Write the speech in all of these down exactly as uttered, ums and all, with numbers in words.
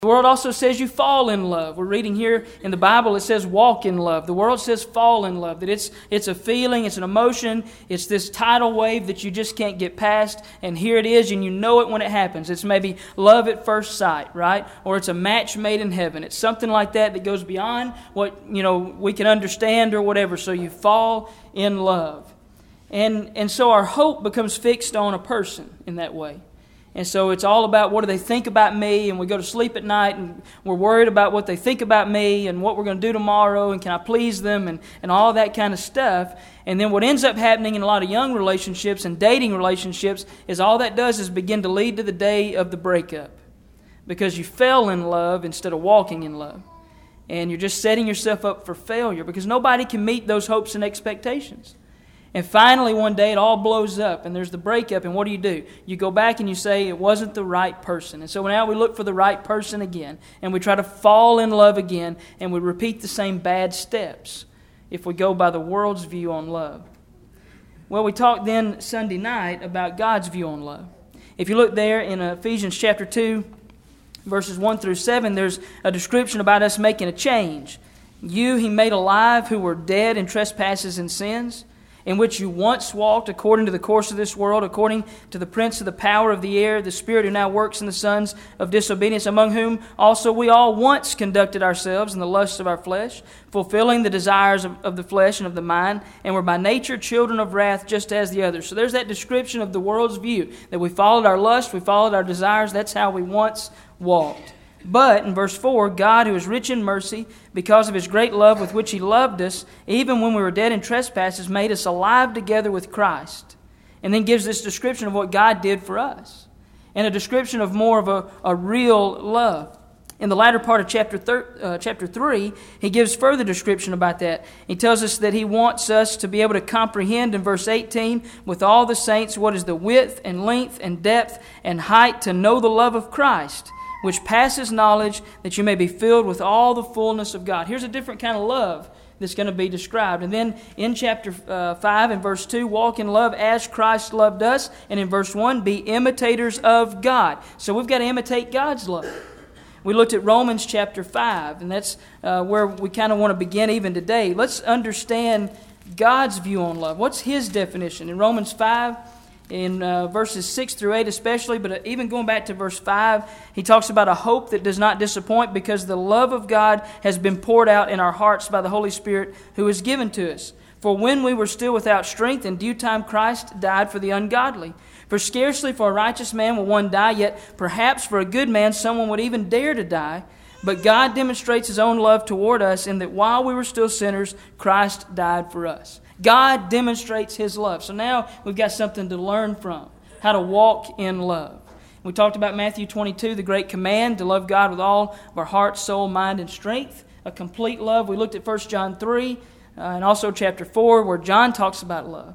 The world also says you fall in love. We're reading here in the Bible, it says walk in love. The world says fall in love, that it's it's a feeling, it's an emotion, it's this tidal wave that you just can't get past, and here it is, and you know it when it happens. It's maybe love at first sight, right? Or it's a match made in heaven. It's something like that that goes beyond what, you know, we can understand or whatever, so you fall in love. And, and so our hope becomes fixed on a person in that way. And so it's all about what do they think about me, and we go to sleep at night and we're worried about what they think about me and what we're going to do tomorrow and can I please them and, and all that kind of stuff. And then what ends up happening in a lot of young relationships and dating relationships is all that does is begin to lead to the day of the breakup, because you fell in love instead of walking in love. And you're just setting yourself up for failure because nobody can meet those hopes and expectations. And finally, one day, it all blows up, and there's the breakup, and what do you do? You go back and you say, it wasn't the right person. And so now we look for the right person again, and we try to fall in love again, and we repeat the same bad steps if we go by the world's view on love. Well, we talked then Sunday night about God's view on love. If you look there in Ephesians chapter two, verses one through seven, there's a description about us making a change. You He made alive who were dead in trespasses and sins, in which you once walked according to the course of this world, according to the prince of the power of the air, the spirit who now works in the sons of disobedience, among whom also we all once conducted ourselves in the lusts of our flesh, fulfilling the desires of, of the flesh and of the mind, and were by nature children of wrath just as the others. So there's that description of the world's view, that we followed our lust, we followed our desires, that's how we once walked. But, in verse four, God, who is rich in mercy, because of His great love with which He loved us, even when we were dead in trespasses, made us alive together with Christ. And then gives this description of what God did for us. And a description of more of a, a real love. In the latter part of chapter thir- uh, chapter three, He gives further description about that. He tells us that He wants us to be able to comprehend in verse eighteen, with all the saints, what is the width and length and depth and height, to know the love of Christ, which passes knowledge, that you may be filled with all the fullness of God. Here's a different kind of love that's going to be described. And then in chapter uh, five and verse two, walk in love as Christ loved us. And in verse one, be imitators of God. So we've got to imitate God's love. We looked at Romans chapter five, and that's uh, where we kind of want to begin even today. Let's understand God's view on love. What's His definition? In Romans five, in uh, verses six through eight especially, but even going back to verse five, he talks about a hope that does not disappoint, because the love of God has been poured out in our hearts by the Holy Spirit who is given to us. For when we were still without strength, in due time Christ died for the ungodly. For scarcely for a righteous man will one die, yet perhaps for a good man someone would even dare to die. But God demonstrates His own love toward us, in that while we were still sinners, Christ died for us. God demonstrates His love. So now we've got something to learn from, how to walk in love. We talked about Matthew twenty-two, the great command to love God with all of our heart, soul, mind, and strength, a complete love. We looked at First John three uh, and also chapter four, where John talks about love.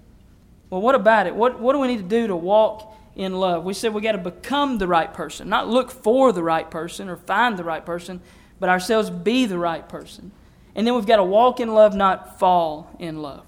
Well, what about it? What, what do we need to do to walk in love? We said we got to become the right person, not look for the right person or find the right person, but ourselves be the right person. And then we've got to walk in love, not fall in love.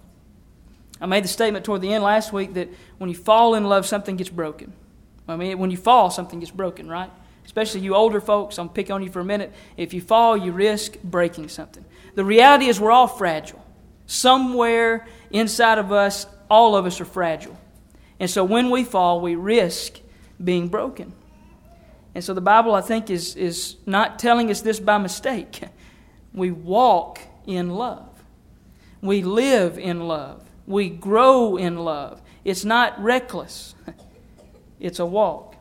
I made the statement toward the end last week that when you fall in love, something gets broken. I mean, when you fall, something gets broken, right? Especially you older folks, I'm picking on you for a minute. If you fall, you risk breaking something. The reality is we're all fragile. Somewhere inside of us, all of us are fragile. And so when we fall, we risk being broken. And so the Bible, I think, is, is not telling us this by mistake. We walk in love. We live in love. We grow in love. It's not reckless. It's a walk.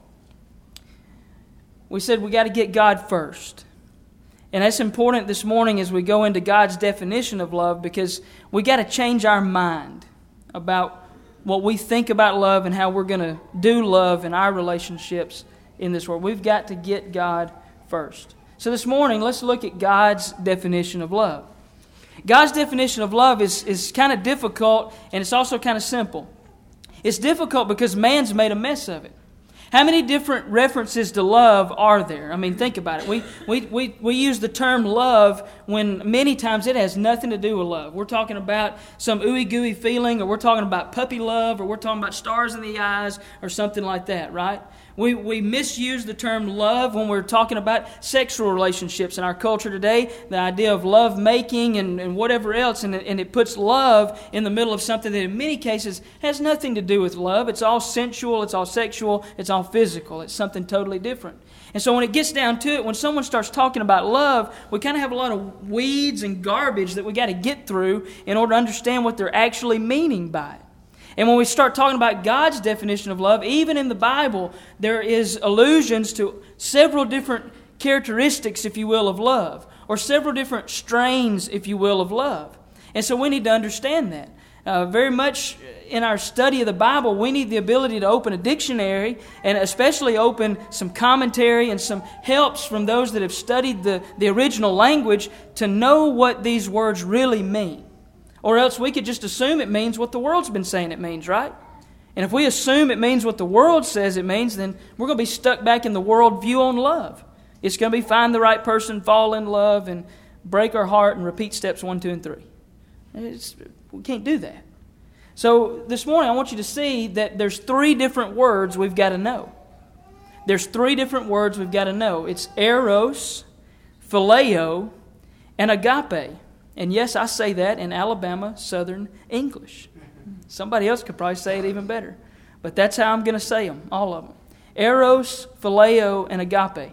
We said we got to get God first. And that's important this morning as we go into God's definition of love, because we got to change our mind about what we think about love and how we're going to do love in our relationships in this world. We've got to get God first. So this morning, let's look at God's definition of love. God's definition of love is, is kind of difficult, and it's also kind of simple. It's difficult because man's made a mess of it. How many different references to love are there? I mean, think about it. We we we, we use the term love when many times it has nothing to do with love. We're talking about some ooey-gooey feeling, or we're talking about puppy love, or we're talking about stars in the eyes, or something like that, right? We, we misuse the term love when we're talking about sexual relationships in our culture today, the idea of love making and, and whatever else, and it, and it puts love in the middle of something that in many cases has nothing to do with love. It's all sensual, it's all sexual, it's all physical. It's something totally different. And so when it gets down to it, when someone starts talking about love, we kind of have a lot of weeds and garbage that we got to get through in order to understand what they're actually meaning by it. And when we start talking about God's definition of love, even in the Bible, there is allusions to several different characteristics, if you will, of love, or several different strains, if you will, of love. And so we need to understand that. Uh, very much in our study of the Bible, we need the ability to open a dictionary and especially open some commentary and some helps from those that have studied the, the original language to know what these words really mean. Or else we could just assume it means what the world's been saying it means, right? And if we assume it means what the world says it means, then we're going to be stuck back in the world view on love. It's going to be find the right person, fall in love, and break our heart and repeat steps one, two, and three. It's, we can't do that. So this morning I want you to see that there's three different words we've got to know. There's three different words we've got to know. It's eros, phileo, and agape. And yes, I say that in Alabama Southern English. Somebody else could probably say it even better. But that's how I'm going to say them, all of them. Eros, phileo, and agape.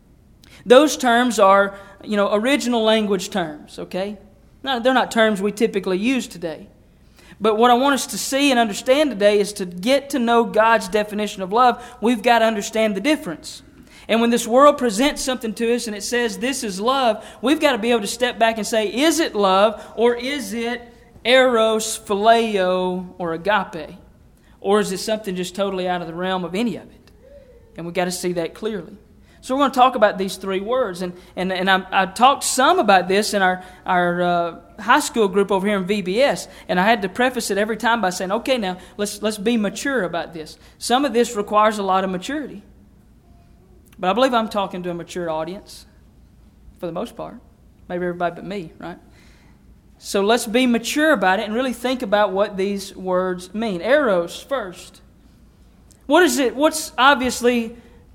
Those terms are, you know, original language terms, okay? Now, they're not terms we typically use today. But what I want us to see and understand today is to get to know God's definition of love, we've got to understand the difference. And when this world presents something to us and it says this is love, we've got to be able to step back and say, is it love or is it eros, phileo, or agape? Or is it something just totally out of the realm of any of it? And we've got to see that clearly. So we're going to talk about these three words. And and, and I, I talked some about this in our, our uh, high school group over here in V B S. And I had to preface it every time by saying, okay, now let's let's be mature about this. Some of this requires a lot of maturity. But I believe I'm talking to a mature audience, for the most part. Maybe everybody but me, right? So let's be mature about it and really think about what these words mean. Eros first. What is it? What's obviously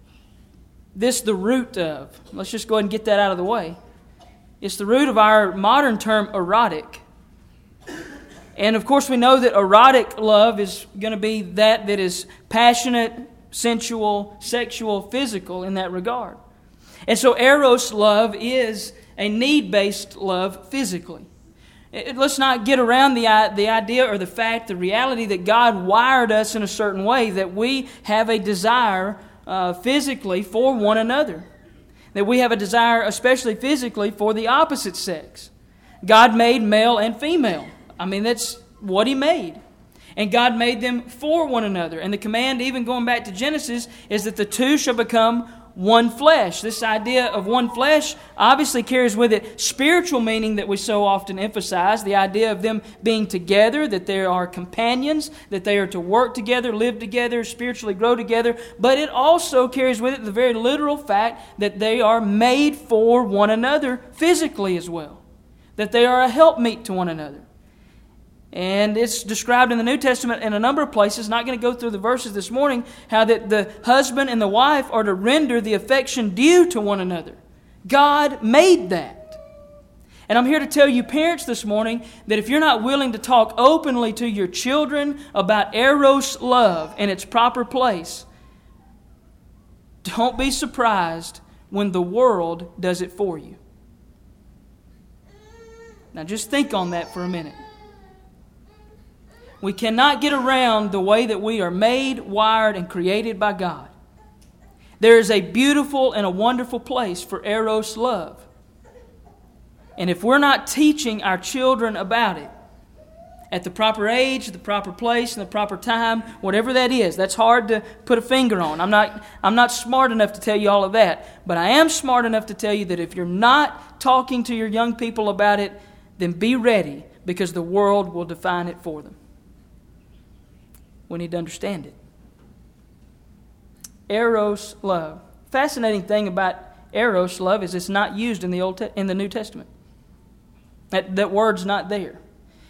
this the root of? Let's just go ahead and get that out of the way. It's the root of our modern term erotic. And of course we know that erotic love is going to be that that is passionate, sensual, sexual, physical in that regard. And so eros love is a need-based love physically. It, let's not get around the, the idea or the fact, the reality that God wired us in a certain way that we have a desire uh, physically for one another. That we have a desire, especially physically, for the opposite sex. God made male and female. I mean, that's what He made. And God made them for one another. And the command, even going back to Genesis, is that the two shall become one flesh. This idea of one flesh obviously carries with it spiritual meaning that we so often emphasize. The idea of them being together, that they are companions, that they are to work together, live together, spiritually grow together. But it also carries with it the very literal fact that they are made for one another physically as well. That they are a helpmeet to one another. And it's described in the New Testament in a number of places. Not going to go through the verses this morning. How that the husband and the wife are to render the affection due to one another. God made that. And I'm here to tell you parents this morning that if you're not willing to talk openly to your children about eros love in its proper place, don't be surprised when the world does it for you. Now just think on that for a minute. We cannot get around the way that we are made, wired, and created by God. There is a beautiful and a wonderful place for eros love. And if we're not teaching our children about it at the proper age, the proper place, and the proper time, whatever that is, that's hard to put a finger on. I'm not, I'm not smart enough to tell you all of that. But I am smart enough to tell you that if you're not talking to your young people about it, then be ready, because the world will define it for them. We need to understand it. Eros love. Fascinating thing about eros love is it's not used in the Old Te- in the New Testament. That, that word's not there.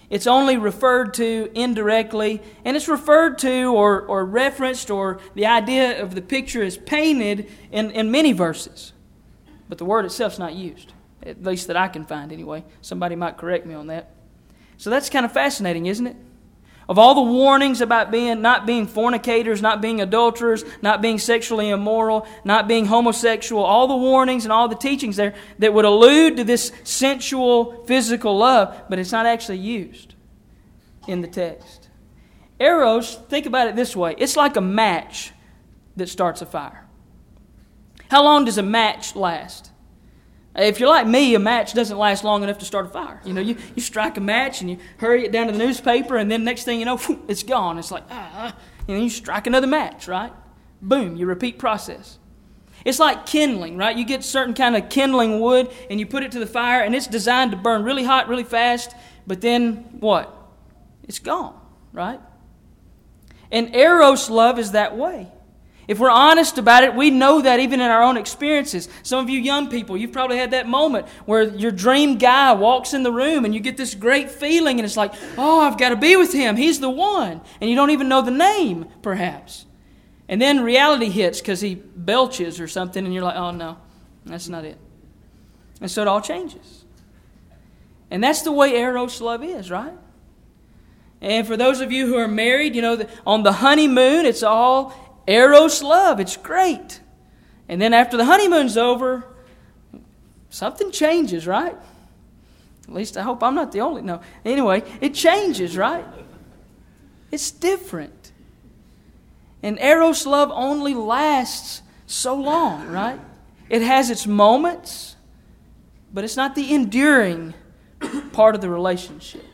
It's only referred to indirectly, and it's referred to or, or referenced, or the idea of the picture is painted in, in many verses. But the word itself is not used, at least that I can find anyway. Somebody might correct me on that. So that's kind of fascinating, isn't it? Of all the warnings about being not being fornicators, not being adulterers, not being sexually immoral, not being homosexual, all the warnings and all the teachings there that would allude to this sensual, physical love, but it's not actually used in the text. Eros, think about it this way. It's like a match that starts a fire. How long does a match last? If you're like me, a match doesn't last long enough to start a fire. You know, you, you strike a match and you hurry it down to the newspaper, and then next thing you know, whew, it's gone. It's like, ah, and then you strike another match, right? Boom, you repeat process. It's like kindling, right? You get certain kind of kindling wood and you put it to the fire, and it's designed to burn really hot, really fast, but then what? It's gone, right? And Eros love is that way. If we're honest about it, we know that even in our own experiences. Some of you young people, you've probably had that moment where your dream guy walks in the room and you get this great feeling, and it's like, oh, I've got to be with him. He's the one. And you don't even know the name, perhaps. And then reality hits because he belches or something, and you're like, oh, no, that's not it. And so it all changes. And that's the way Eros love is, right? And for those of you who are married, you know, on the honeymoon, it's all Eros love. It's great. And then after the honeymoon's over, something changes, right? At least I hope I'm not the only. No. Anyway, it changes, right? It's different. And Eros love only lasts so long, right? It has its moments, but it's not the enduring part of the relationship.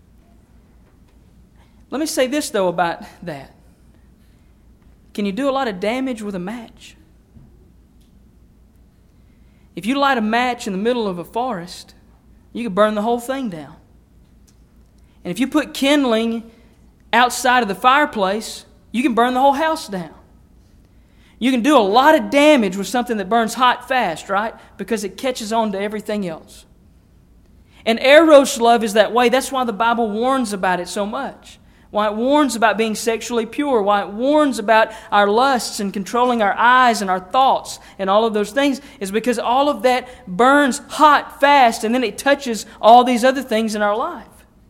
Let me say this, though, about that. Can you do a lot of damage with a match? If you light a match in the middle of a forest, you could burn the whole thing down. And if you put kindling outside of the fireplace, you can burn the whole house down. You can do a lot of damage with something that burns hot fast, right? Because it catches on to everything else. And Eros love is that way. That's why the Bible warns about it so much. Why it warns about being sexually pure. Why it warns about our lusts and controlling our eyes and our thoughts and all of those things is because all of that burns hot, fast, and then it touches all these other things in our life.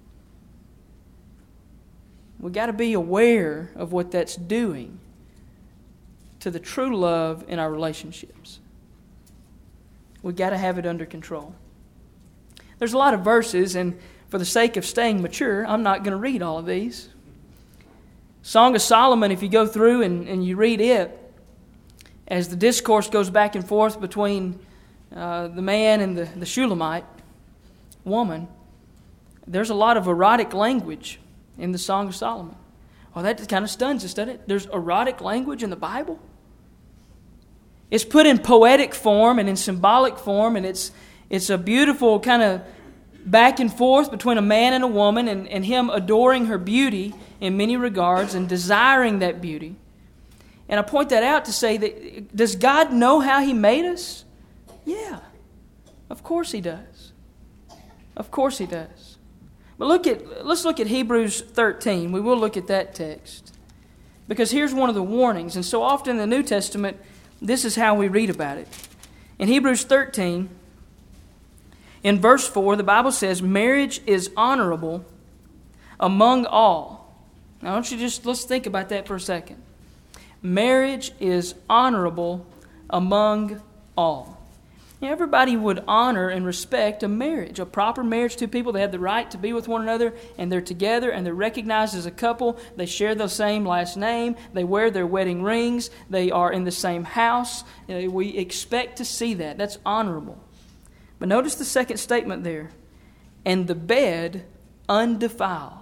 We've got to be aware of what that's doing to the true love in our relationships. We've got to have it under control. There's a lot of verses, and for the sake of staying mature, I'm not going to read all of these. Song of Solomon, if you go through and, and you read it, as the discourse goes back and forth between uh, the man and the, the Shulamite woman, there's a lot of erotic language in the Song of Solomon. Well, that kind of stuns us, doesn't it? There's erotic language in the Bible. It's put in poetic form and in symbolic form, and it's it's a beautiful kind of back and forth between a man and a woman, and, and him adoring her beauty in many regards and desiring that beauty. And I point that out to say that, does God know how He made us? Yeah, of course He does. Of course He does. But look at let's look at Hebrews thirteen. We will look at that text. Because here's one of the warnings. And so often in the New Testament, this is how we read about it. In Hebrews thirteen, in verse four, the Bible says, marriage is honorable among all. Now, I want you to just, let's think about that for a second. Marriage is honorable among all. Now, everybody would honor and respect a marriage, a proper marriage. Two people, they have the right to be with one another, and they're together, and they're recognized as a couple. They share the same last name. They wear their wedding rings. They are in the same house. You know, we expect to see that. That's honorable. But notice the second statement there. And the bed undefiled.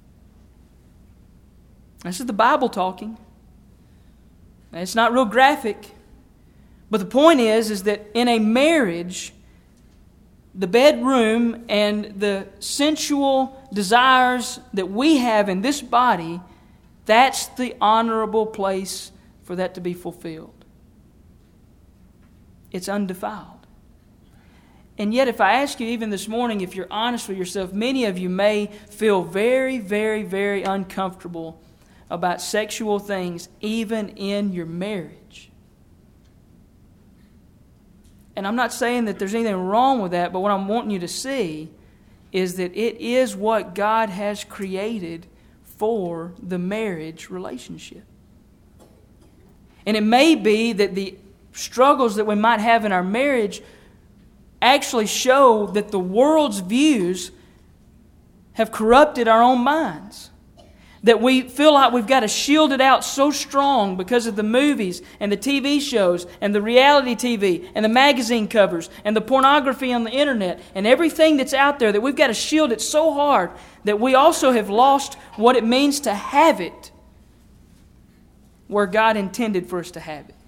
This is the Bible talking. It's not real graphic. But the point is, is that in a marriage, the bedroom and the sensual desires that we have in this body, that's the honorable place for that to be fulfilled. It's undefiled. And yet, if I ask you even this morning, if you're honest with yourself, many of you may feel very, very, very uncomfortable about sexual things, even in your marriage. And I'm not saying that there's anything wrong with that, but what I'm wanting you to see is that it is what God has created for the marriage relationship. And it may be that the struggles that we might have in our marriage actually show that the world's views have corrupted our own minds. That we feel like we've got to shield it out so strong because of the movies and the T V shows and the reality T V and the magazine covers and the pornography on the internet and everything that's out there, that we've got to shield it so hard that we also have lost what it means to have it where God intended for us to have it.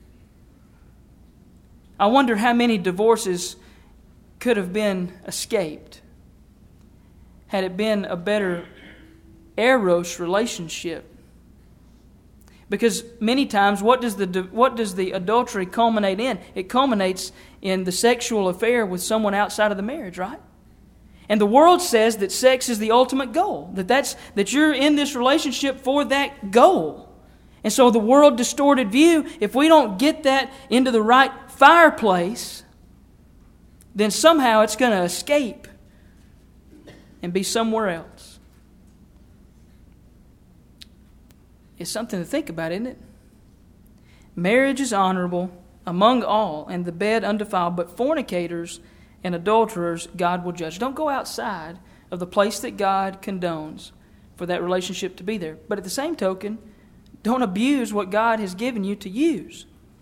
I wonder how many divorces could have been escaped had it been a better eros relationship. Because many times, what does the what does the adultery culminate in? It culminates in the sexual affair with someone outside of the marriage, right? And the world says that sex is the ultimate goal, that that's that you're in this relationship for that goal. And so the world distorted view, if we don't get that into the right fireplace, then somehow it's going to escape and be somewhere else. It's something to think about, isn't it? Marriage is honorable among all, and the bed undefiled, but fornicators and adulterers God will judge. Don't go outside of the place that God condones for that relationship to be there. But at the same token, don't abuse what God has given you to use.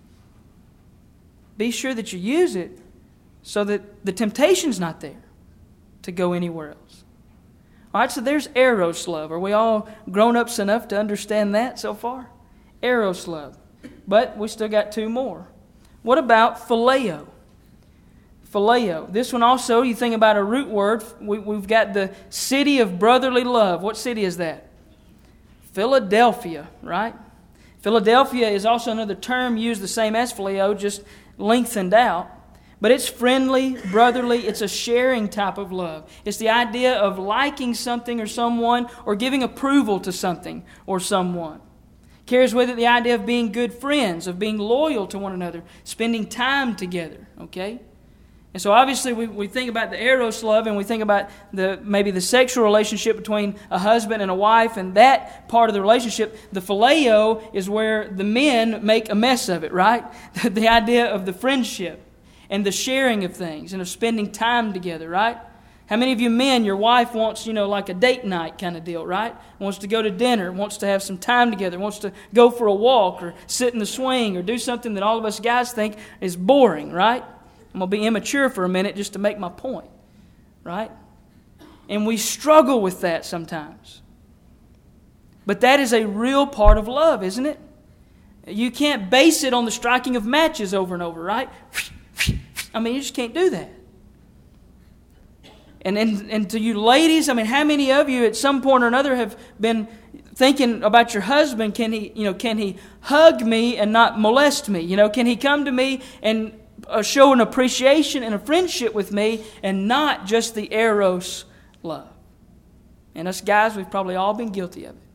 Be sure that you use it so that the temptation's not there to go anywhere else. All right, so there's eros love. Are we all grown-ups enough to understand that so far? Eros love. But we still got two more. What about phileo? Phileo. This one also, you think about a root word, we, we've got the city of brotherly love. What city is that? Philadelphia, right? Philadelphia is also another term used the same as phileo, just lengthened out. But it's friendly, brotherly, it's a sharing type of love. It's the idea of liking something or someone or giving approval to something or someone. Carries with it the idea of being good friends, of being loyal to one another, spending time together, okay? And so obviously we, we think about the eros love and we think about the maybe the sexual relationship between a husband and a wife, and that part of the relationship. The phileo is where the men make a mess of it, right? The idea of the friendship and the sharing of things and of spending time together, right? How many of you men, your wife wants, you know, like a date night kind of deal, right? Wants to go to dinner, wants to have some time together, wants to go for a walk or sit in the swing or do something that all of us guys think is boring, right? I'm going to be immature for a minute just to make my point, right? And we struggle with that sometimes. But that is a real part of love, isn't it? You can't base it on the striking of matches over and over, right? I mean, you just can't do that. And, and and to you ladies, I mean, how many of you at some point or another have been thinking about your husband? Can he, you know, can he hug me and not molest me? You know, can he come to me and uh, show an appreciation and a friendship with me and not just the eros love? And us guys, we've probably all been guilty of it.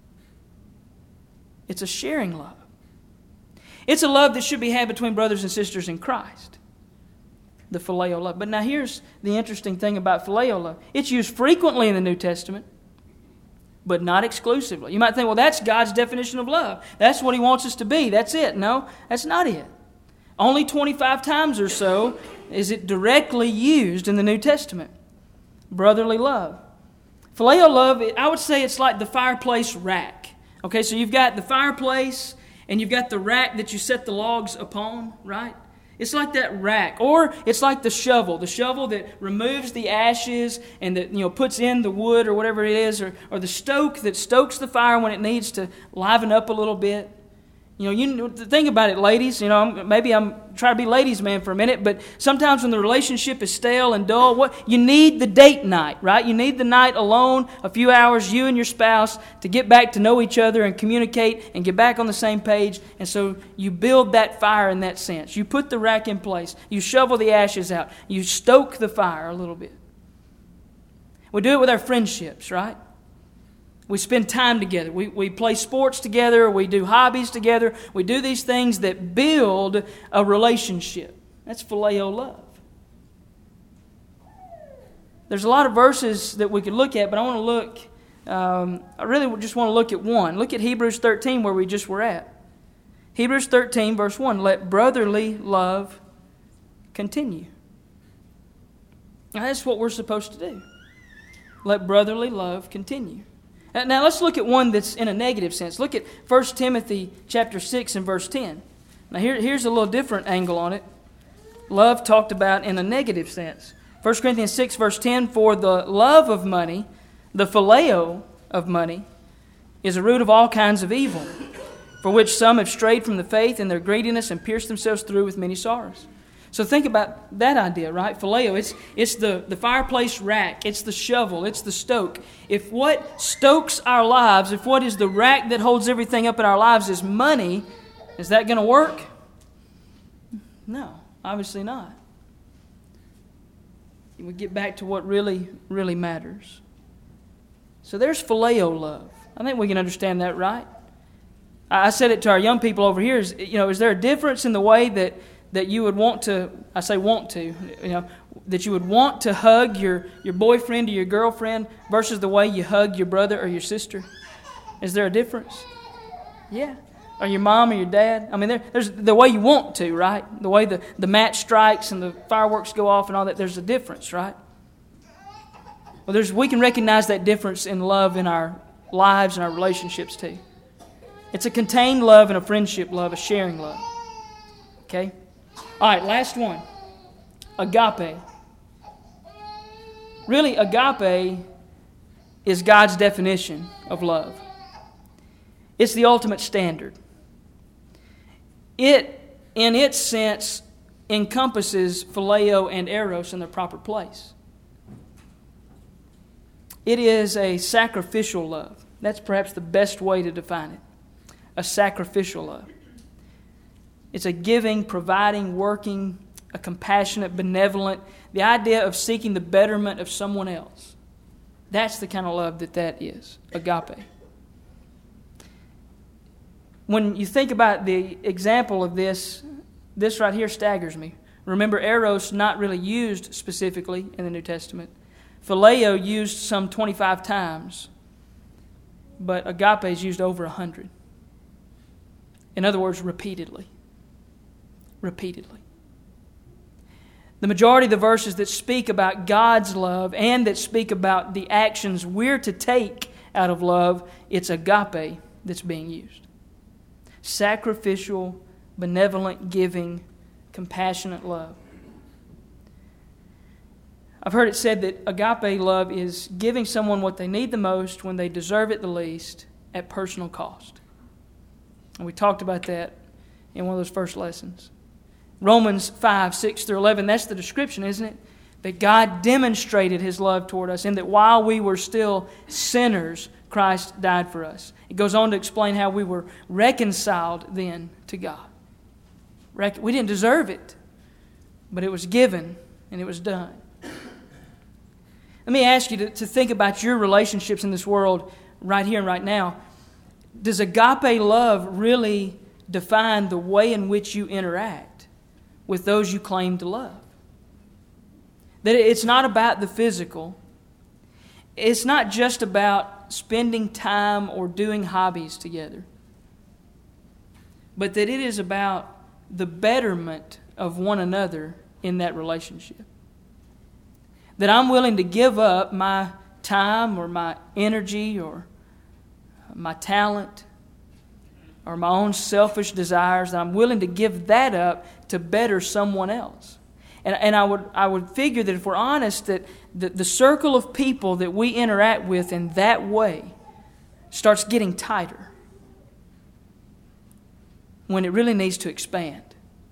It's a sharing love. It's a love that should be had between brothers and sisters in Christ. The phileo love. But now here's the interesting thing about phileo love. It's used frequently in the New Testament, but not exclusively. You might think, well, that's God's definition of love. That's what He wants us to be. That's it. No, that's not it. Only twenty-five times or so is it directly used in the New Testament. Brotherly love. Phileo love, I would say it's like the fireplace rack. Okay, so you've got the fireplace and you've got the rack that you set the logs upon, right? It's like that rack, or it's like the shovel, the shovel that removes the ashes and that, you know, puts in the wood or whatever it is, or, or the stoke that stokes the fire when it needs to liven up a little bit. You know, you think about it, ladies. You know, maybe I'm trying to be ladies' man for a minute, but sometimes when the relationship is stale and dull, what you need the date night, right? You need the night alone, a few hours, you and your spouse, to get back to know each other and communicate and get back on the same page. And so you build that fire in that sense. You put the rack in place. You shovel the ashes out. You stoke the fire a little bit. We do it with our friendships, right? We spend time together. We, we play sports together. We do hobbies together. We do these things that build a relationship. That's phileo love. There's a lot of verses that we could look at, but I want to look, um, I really just want to look at one. Look at Hebrews thirteen where we just were at. Hebrews thirteen verse one, let brotherly love continue. Now that's what we're supposed to do. Let brotherly love continue. Now let's look at one that's in a negative sense. Look at First Timothy chapter six and verse ten. Now here, here's a little different angle on it. Love talked about in a negative sense. First Corinthians six verse ten, for the love of money, the phileo of money, is a root of all kinds of evil, for which some have strayed from the faith in their greediness and pierced themselves through with many sorrows. So think about that idea, right? Phileo, it's, it's the, the fireplace rack. It's the shovel. It's the stoke. If what stokes our lives, if what is the rack that holds everything up in our lives is money, is that going to work? No, obviously not. We get back to what really, really matters. So there's phileo love. I think we can understand that, right? I said it to our young people over here. Is, you know, is there a difference in the way that that you would want to, I say want to, you know, that you would want to hug your, your boyfriend or your girlfriend versus the way you hug your brother or your sister? Is there a difference? Yeah. Or your mom or your dad? I mean, there, there's the way you want to, right? The way the, the match strikes and the fireworks go off and all that, there's a difference, right? Well, there's we can recognize that difference in love in our lives and our relationships too. It's a contained love and a friendship love, a sharing love. Okay? All right, last one. Agape. Really, agape is God's definition of love. It's the ultimate standard. It, in its sense, encompasses phileo and eros in their proper place. It is a sacrificial love. That's perhaps the best way to define it. A sacrificial love. It's a giving, providing, working, a compassionate, benevolent, the idea of seeking the betterment of someone else. That's the kind of love that that is, agape. When you think about the example of this, this right here staggers me. Remember, eros not really used specifically in the New Testament. Phileo used some twenty-five times, but agape is used over one hundred. In other words, repeatedly. Repeatedly. The majority of the verses that speak about God's love and that speak about the actions we're to take out of love, it's agape that's being used. Sacrificial, benevolent, giving, compassionate love. I've heard it said that agape love is giving someone what they need the most when they deserve it the least at personal cost. And we talked about that in one of those first lessons. Romans five, six through eleven, that's the description, isn't it? That God demonstrated His love toward us and that while we were still sinners, Christ died for us. It goes on to explain how we were reconciled then to God. We didn't deserve it, but it was given and it was done. Let me ask you to, to think about your relationships in this world right here and right now. Does agape love really define the way in which you interact with those you claim to love? That it's not about the physical. It's not just about spending time or doing hobbies together. But that it is about the betterment of one another in that relationship. That I'm willing to give up my time or my energy or my talent or my own selfish desires, that I'm willing to give that up to better someone else. And, and I would I would figure that if we're honest, that the, the circle of people that we interact with in that way starts getting tighter. when it really needs to expand.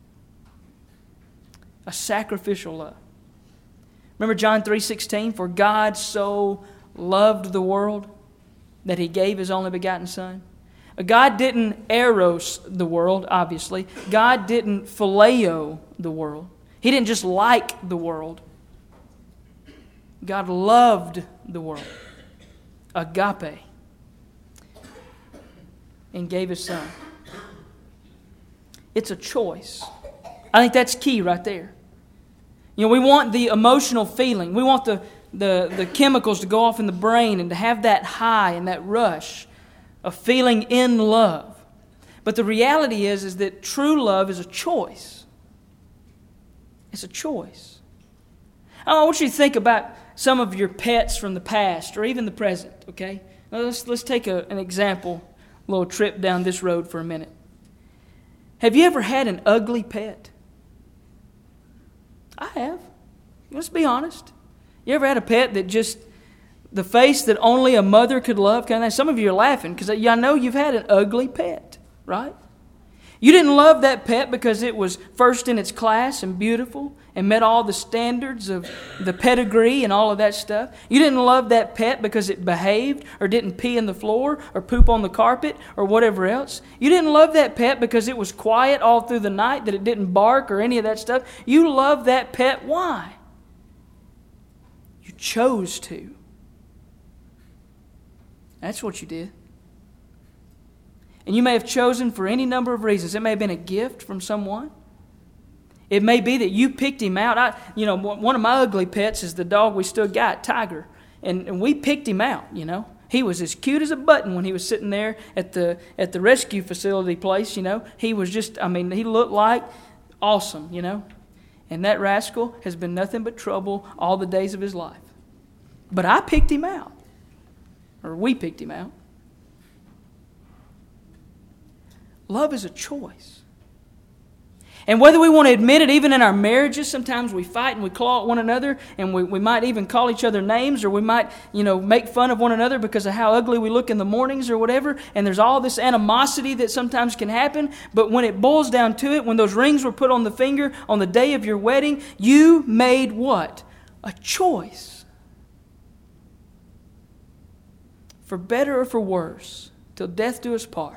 A sacrificial love. Remember John three sixteen, for God so loved the world that He gave His only begotten Son. God didn't eros the world, obviously. God didn't phileo the world. He didn't just like the world. God loved the world. Agape. And gave His Son. It's a choice. I think that's key right there. You know, we want the emotional feeling. We want the, the, the chemicals to go off in the brain and to have that high and that rush of feeling in love. But the reality is, is that true love is a choice. It's a choice. I want you to think about some of your pets from the past or even the present, okay? Now let's, let's take a, an example, a little trip down this road for a minute. Have you ever had an ugly pet? I have. Let's be honest. You ever had a pet that just, the face that only a mother could love? Kind of, some of you are laughing because I know you've had an ugly pet, right? You didn't love that pet because it was first in its class and beautiful and met all the standards of the pedigree and all of that stuff. You didn't love that pet because it behaved or didn't pee in the floor or poop on the carpet or whatever else. You didn't love that pet because it was quiet all through the night, that it didn't bark or any of that stuff. You loved that pet. Why? You chose to. That's what you did. And you may have chosen for any number of reasons. It may have been a gift from someone. It may be that you picked him out. I, you know, one of my ugly pets is the dog we still got, Tiger. And, and we picked him out, you know. He was as cute as a button when he was sitting there at the at the rescue facility place, you know. He was just, I mean, he looked like awesome, you know. And that rascal has been nothing but trouble all the days of his life. But I picked him out. Or we picked him out. Love is a choice. And whether we want to admit it, even in our marriages, sometimes we fight and we claw at one another, and we, we might even call each other names, or we might, you know, make fun of one another because of how ugly we look in the mornings or whatever, and there's all this animosity that sometimes can happen. But when it boils down to it, when those rings were put on the finger on the day of your wedding, you made what? A choice. For better or for worse, till death do us part.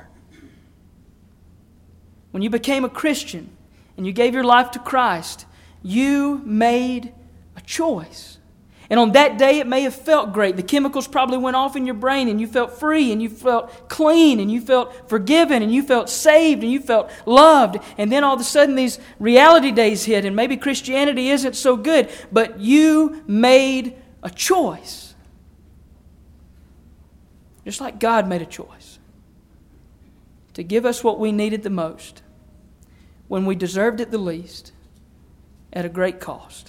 When you became a Christian and you gave your life to Christ, you made a choice. And on that day, it may have felt great. The chemicals probably went off in your brain and you felt free and you felt clean and you felt forgiven and you felt saved and you felt loved. And then all of a sudden, these reality days hit and maybe Christianity isn't so good, but you made a choice. Just like God made a choice to give us what we needed the most when we deserved it the least at a great cost.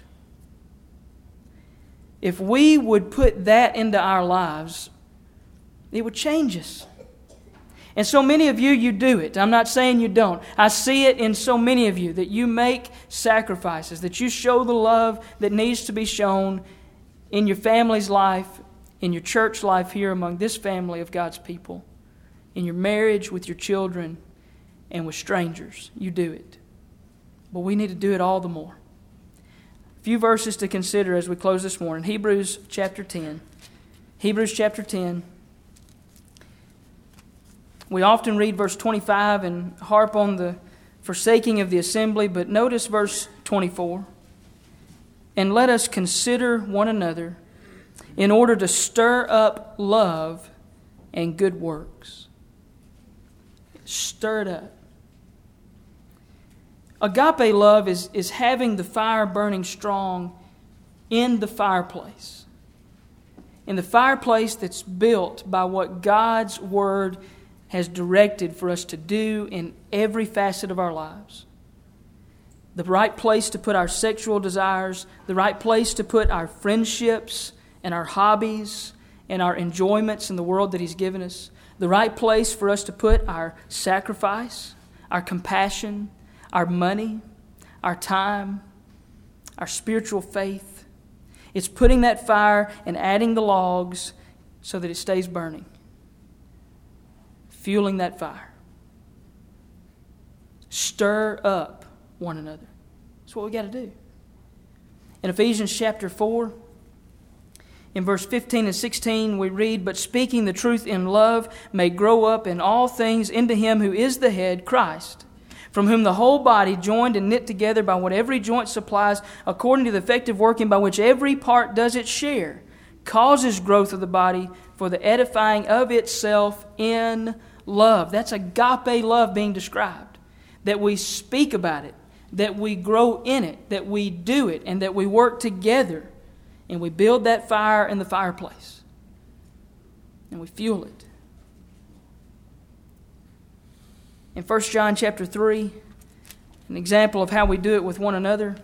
If we would put that into our lives, it would change us. And so many of you, you do it. I'm not saying you don't. I see it in so many of you that you make sacrifices, that you show the love that needs to be shown in your family's life, in your church life here among this family of God's people, in your marriage with your children, and with strangers. You do it. But we need to do it all the more. A few verses to consider as we close this morning. Hebrews chapter ten. Hebrews chapter ten. We often read verse twenty-five and harp on the forsaking of the assembly, but notice verse twenty-four. And let us consider one another in order to stir up love and good works. Stir it up. Agape love is, is having the fire burning strong in the fireplace. In the fireplace that's built by what God's Word has directed for us to do in every facet of our lives. The right place to put our sexual desires, the right place to put our friendships and our hobbies and our enjoyments in the world that He's given us. The right place for us to put our sacrifice, our compassion, our money, our time, our spiritual faith. It's putting that fire and adding the logs so that it stays burning. Fueling that fire. Stir up one another. That's what we got to do. In Ephesians chapter four, in verse fifteen and sixteen, we read, "But speaking the truth in love may grow up in all things into Him who is the head, Christ, from whom the whole body, joined and knit together by what every joint supplies, according to the effective working by which every part does its share, causes growth of the body for the edifying of itself in love." That's agape love being described. That we speak about it, that we grow in it, that we do it, and that we work together. And we build that fire in the fireplace. And we fuel it. In First John chapter three, an example of how we do it with one another.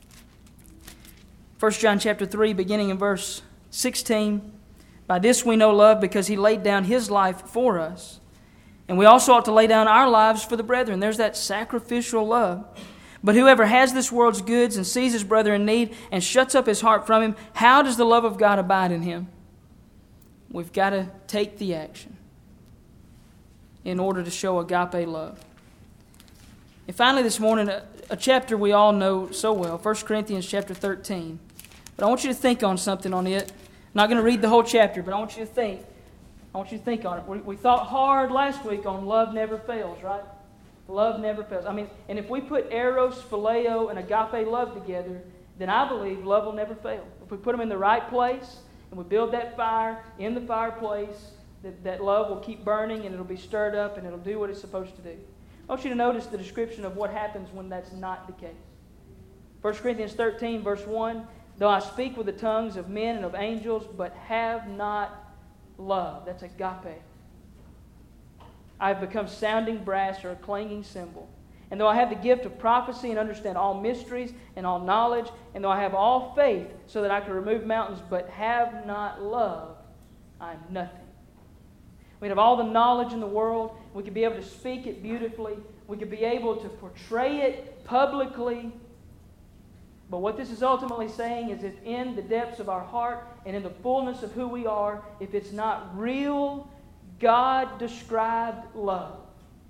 First John chapter three, beginning in verse sixteen. "By this we know love, because He laid down His life for us. And we also ought to lay down our lives for the brethren." There's that sacrificial love. "But whoever has this world's goods and sees his brother in need and shuts up his heart from him, how does the love of God abide in him?" We've got to take the action in order to show agape love. And finally this morning, a, a chapter we all know so well, First Corinthians chapter thirteen. But I want you to think on something on it. I'm not going to read the whole chapter, but I want you to think. I want you to think on it. We, we thought hard last week on love never fails, right? Love never fails. I mean, and if we put eros, phileo, and agape love together, then I believe love will never fail. If we put them in the right place and we build that fire in the fireplace, that, that love will keep burning and it'll be stirred up and it'll do what it's supposed to do. I want you to notice the description of what happens when that's not the case. First Corinthians thirteen, verse one, "Though I speak with the tongues of men and of angels, but have not love." That's agape. "I have become sounding brass or a clanging cymbal. And though I have the gift of prophecy and understand all mysteries and all knowledge, and though I have all faith so that I can remove mountains, but have not love, I am nothing." We'd have all the knowledge in the world. We could be able to speak it beautifully. We could be able to portray it publicly. But what this is ultimately saying is, if in the depths of our heart and in the fullness of who we are, if it's not real, God-described love,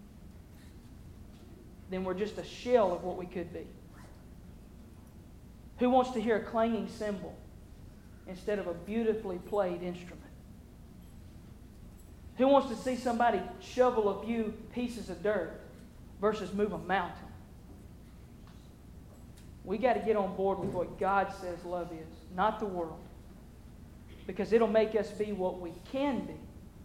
then we're just a shell of what we could be. Who wants to hear a clanging cymbal instead of a beautifully played instrument? Who wants to see somebody shovel a few pieces of dirt versus move a mountain? We got to get on board with what God says love is, not the world. Because it'll make us be what we can be.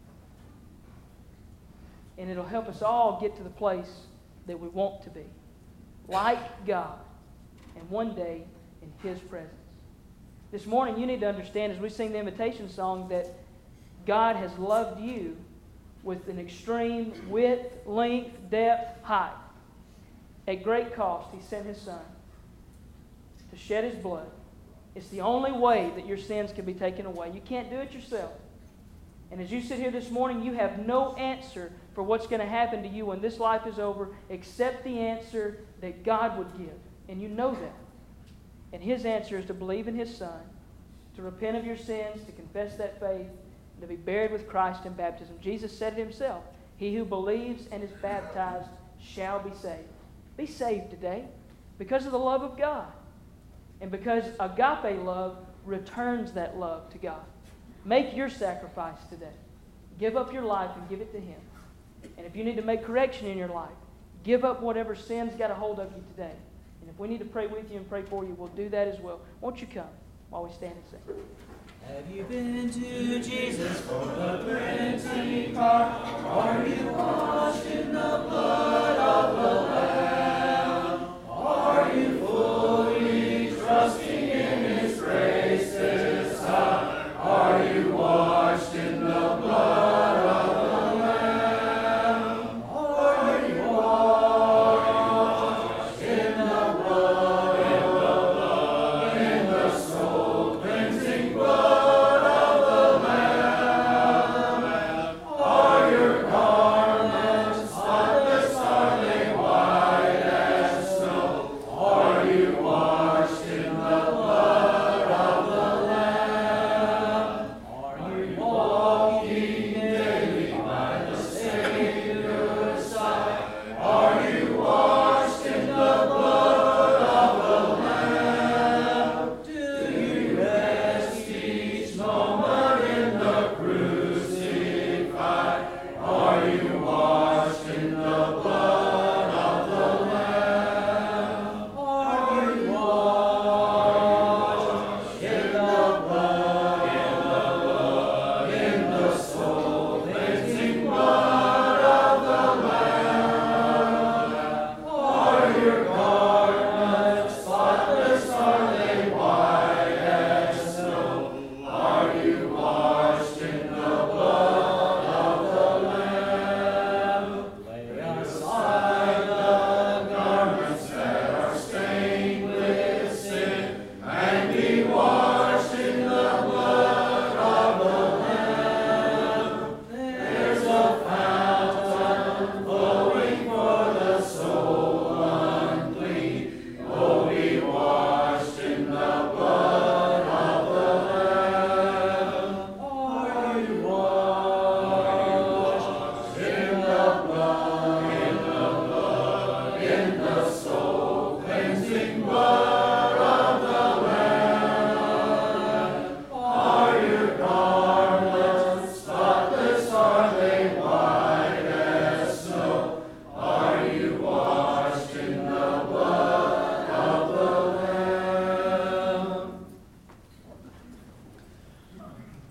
And it'll help us all get to the place that we want to be. Like God. And one day in His presence. This morning you need to understand, as we sing the invitation song, that God has loved you with an extreme width, length, depth, height. At great cost, He sent His Son to shed His blood. It's the only way that your sins can be taken away. You can't do it yourself. And as you sit here this morning, you have no answer for what's going to happen to you when this life is over, except the answer that God would give. And you know that. And His answer is to believe in His Son, to repent of your sins, to confess that faith, and to be buried with Christ in baptism. Jesus said it Himself. He who believes and is baptized shall be saved. Be saved today because of the love of God. And because agape love returns that love to God. Make your sacrifice today. Give up your life and give it to Him. And if you need to make correction in your life, give up whatever sin's got a hold of you today. And if we need to pray with you and pray for you, we'll do that as well. Won't you come while we stand and sing? Have you been to Jesus for the cleansing power? Are you washed in the blood of the Lamb? Are you fully trusting in His grace's Son? Are you washed in the blood of the Lamb? Are you washed in the blood of the blood, in the soul cleansing blood of the Lamb? Are your garments spotless? Are they white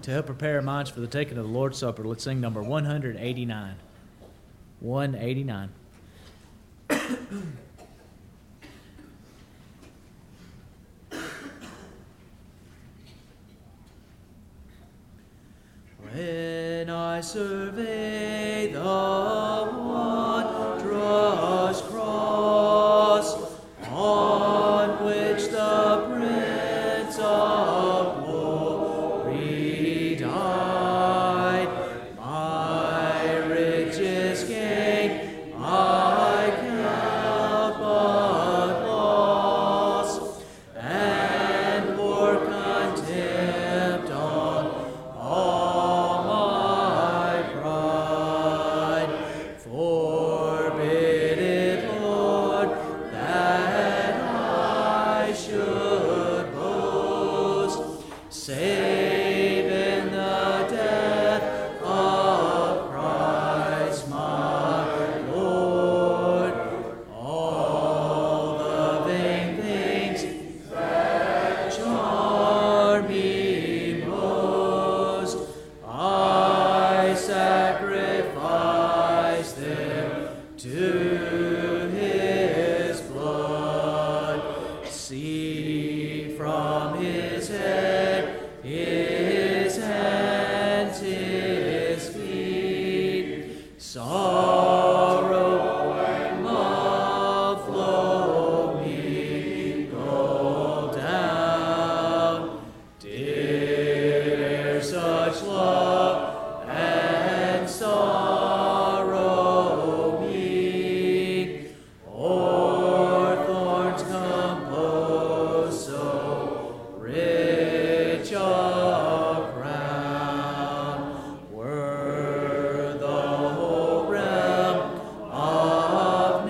To help prepare our minds for the taking of the Lord's Supper, let's sing number one eighty-nine. one eighty-nine. When I survey the wondrous cross on which the Prince of Glory died, my richest gain I count but loss, and for contempt on all my pride. Forbid it, Lord, that I should boast, save in the death of Christ my Lord. All the vain things that charm me most, I sacrifice them to His blood. See from His head, His hands, His feet, sorrow and love flow me go down. Did e'er such love and sorrow meet, or thorns compose so rich a crown, were the whole realm of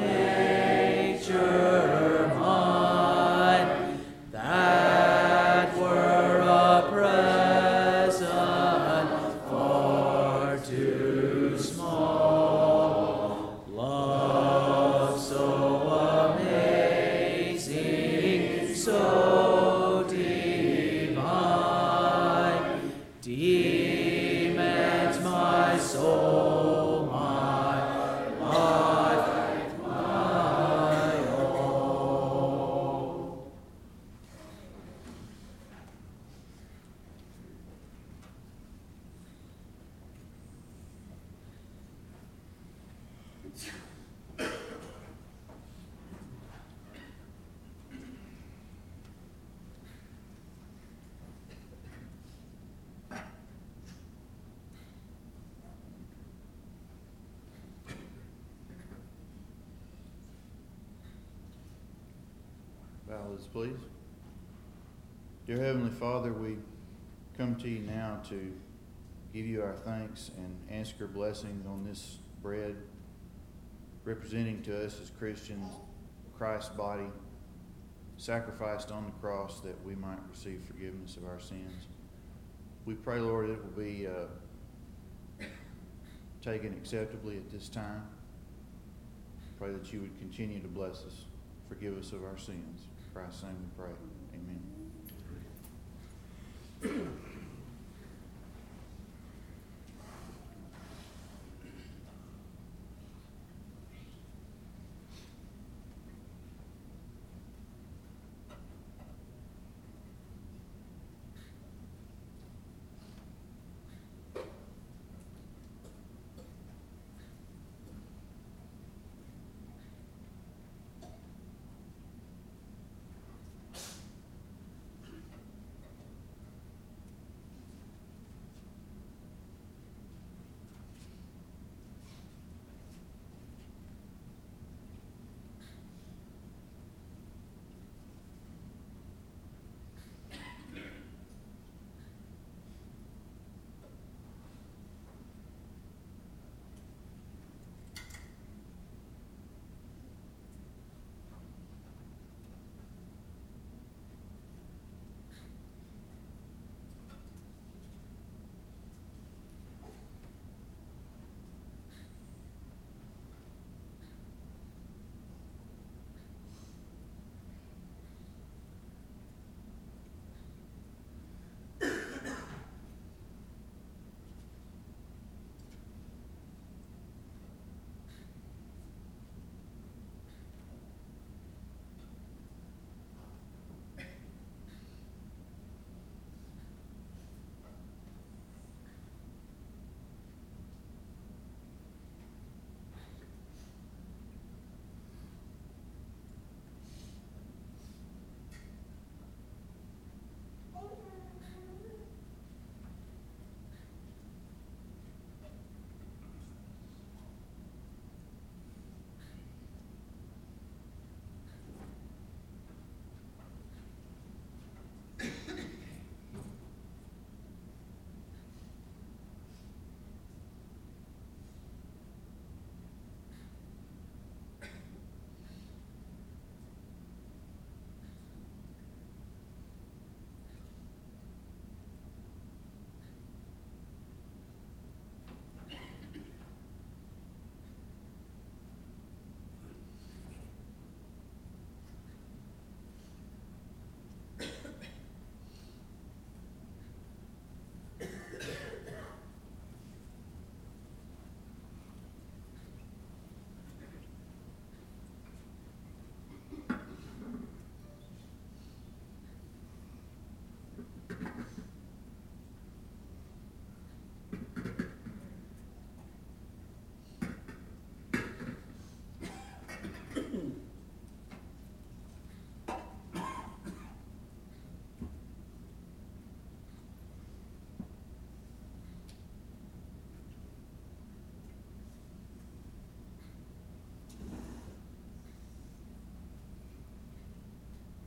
nature mine, that were a present far too small. Love so amazing, so divine, demands my soul, my life, my all. Ballads, please. Dear Heavenly Father, we come to you now to give you our thanks and ask your blessings on this bread, representing to us as Christians Christ's body, sacrificed on the cross that we might receive forgiveness of our sins. We pray, Lord, it will be uh, taken acceptably at this time. Pray that you would continue to bless us, forgive us of our sins. In Christ's name we pray. Amen.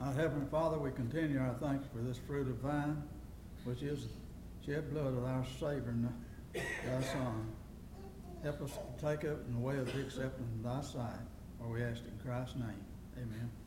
Our Heavenly Father, we continue our thanks for this fruit of vine, which is shed blood of our Savior and thy Son. Help us to take it in the way of the acceptance in thy sight, for we ask in Christ's name. Amen.